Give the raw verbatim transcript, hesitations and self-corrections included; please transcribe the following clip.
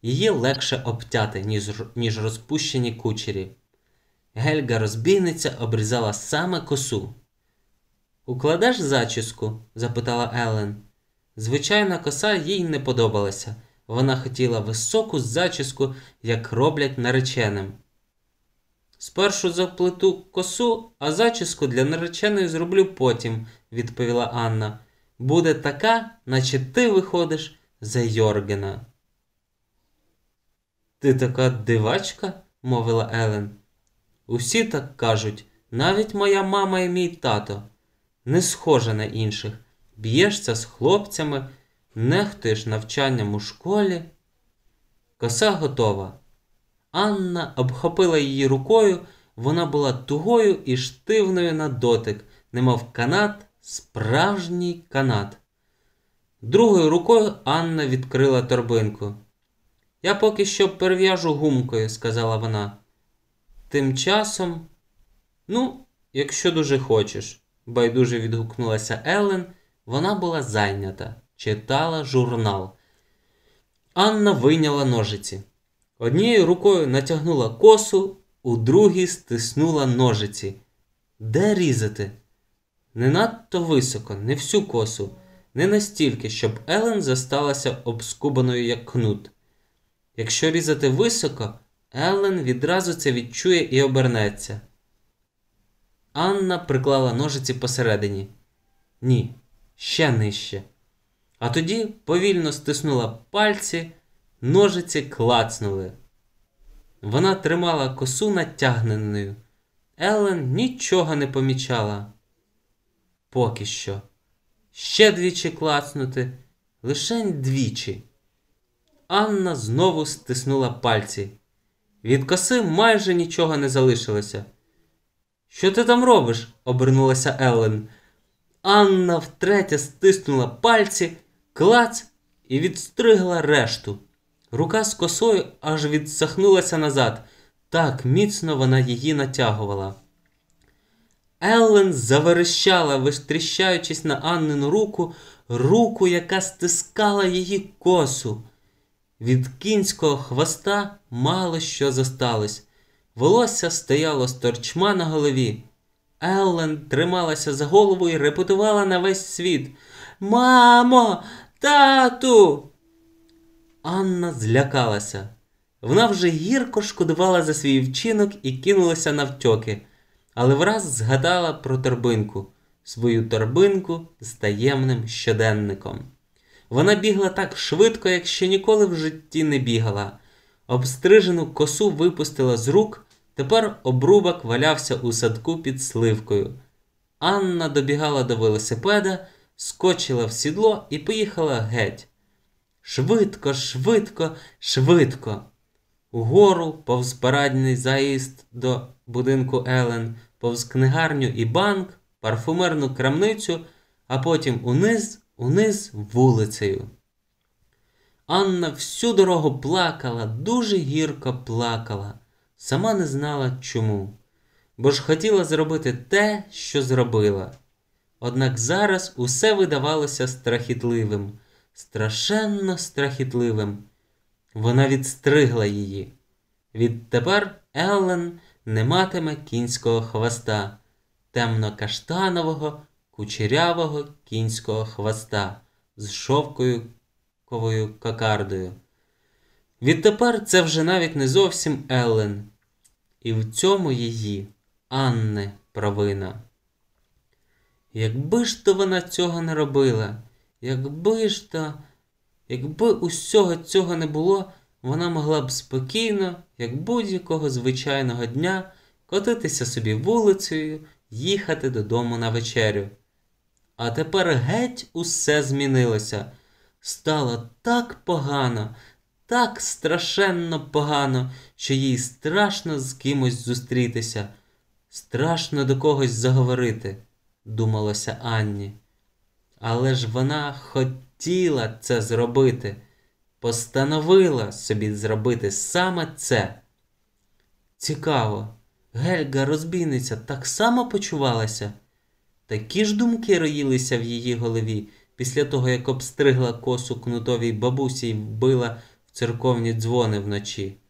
її легше обтяти, ніж, ніж розпущені кучері. Гельга-розбійниця обрізала саме косу. «Укладеш зачіску?» – запитала Елен. Звичайна коса їй не подобалася. Вона хотіла високу зачіску, як роблять нареченим. «Спершу заплету косу, а зачіску для нареченої зроблю потім», – відповіла Анна. «Буде така, наче ти виходиш за Йоргена». «Ти така дивачка?» – мовила Елен. «Усі так кажуть, навіть моя мама і мій тато. Не схожа на інших. Б'єшся з хлопцями, нехтуєш навчанням у школі». Коса готова. Анна обхопила її рукою, вона була тугою і штивною на дотик, немов канат, справжній канат. Другою рукою Анна відкрила торбинку. «Я поки що перев'яжу гумкою», – сказала вона. Тим часом, «Ну, якщо дуже хочеш», – байдуже відгукнулася Елен. Вона була зайнята, читала журнал. Анна вийняла ножиці. Однією рукою натягнула косу, у другій стиснула ножиці. Де різати? Не надто високо, не всю косу, не настільки, щоб Елен засталася обскубаною, як кнут. Якщо різати високо, Елен відразу це відчує і обернеться. Анна приклала ножиці посередині. Ні, ще нижче. А тоді повільно стиснула пальці, ножиці клацнули. Вона тримала косу натягненою. Елен нічого не помічала. Поки що. Ще двічі клацнути, лишень двічі. Анна знову стиснула пальці. Від коси майже нічого не залишилося. «Що ти там робиш?» – обернулася Елен. Анна втретє стиснула пальці, клац і відстригла решту. Рука з косою аж відсахнулася назад. Так міцно вона її натягувала. Елен заверещала, вистріщаючись на Аннину руку, руку, яка стискала її косу. Від кінського хвоста мало що зосталось. Волосся стояло сторчма на голові. Елен трималася за голову і репетувала на весь світ. «Мамо! Тату!» Анна злякалася. Вона вже гірко шкодувала за свій вчинок і кинулася навтьоки. Але враз згадала про торбинку. Свою торбинку з таємним щоденником. Вона бігла так швидко, як ще ніколи в житті не бігала. Обстрижену косу випустила з рук, тепер обрубок валявся у садку під сливкою. Анна добігала до велосипеда, скочила в сідло і поїхала геть. Швидко, швидко, швидко. Угору, повз парадний заїзд до будинку Елен, повз книгарню і банк, парфумерну крамницю, а потім униз, униз вулицею. Анна всю дорогу плакала, дуже гірко плакала. Сама не знала чому. Бо ж хотіла зробити те, що зробила. Однак зараз усе видавалося страхітливим. Страшенно страхітливим. Вона відстригла її. Відтепер Елен не матиме кінського хвоста. Темно-каштанового, кучерявого кінського хвоста з шовковою кокардою. Відтепер це вже навіть не зовсім Елен. І в цьому її, Анни, провина. Якби ж то вона цього не робила, якби ж то, якби усього цього не було, вона могла б спокійно, як будь-якого звичайного дня, котитися собі вулицею, їхати додому на вечерю. А тепер геть усе змінилося. Стало так погано, так страшенно погано, що їй страшно з кимось зустрітися, страшно до когось заговорити, думалося Анні. Але ж вона хотіла це зробити, постановила собі зробити саме це. Цікаво, Гельга-розбійниця так само почувалася? Такі ж думки роїлися в її голові після того, як обстригла косу кнутовій бабусі і вбила в церковні дзвони вночі.